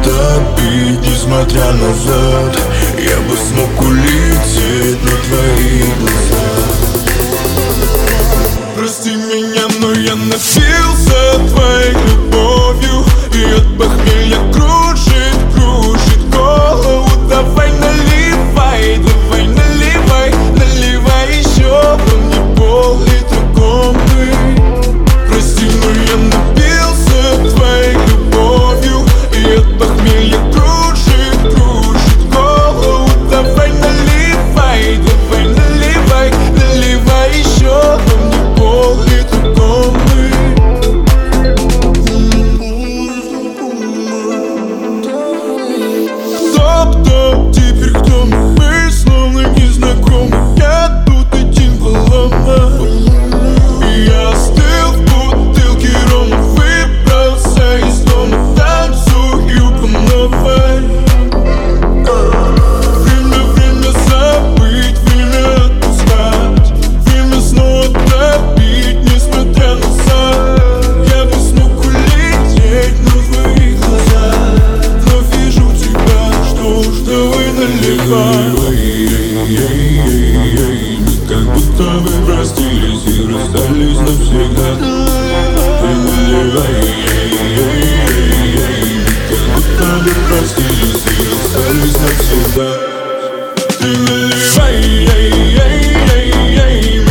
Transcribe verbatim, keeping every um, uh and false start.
утопить, несмотря назад. Я бы смог улететь на твоих глазах. Прости меня, но я напился твоей любовью, и от похмелья кружит, кружит голову. Давай наливай, давай наливай, наливай еще по мне пол-литра комы. Прости, но я напился твоей любовью, и от похмелья кружит, кружит голову. Давай наливай, давай наливай, наливай еще по мне пол-литра комы. Топ-топ, теперь кто мы? Мы словно незнакомы. Я тут один поломан, и я остыл в бутылке рома. Выбрался из дома, танцую по новой. Время, время забыть, время отпускать, время снова топить, несмотря назад. Я бы смог улететь на твоих глазах. Вновь вижу тебя, что ж, давай наливай. Как будто мы простились и расстались навсегда. Ты наливай. Как будто мы простились и расстались навсегда. Ты наливай.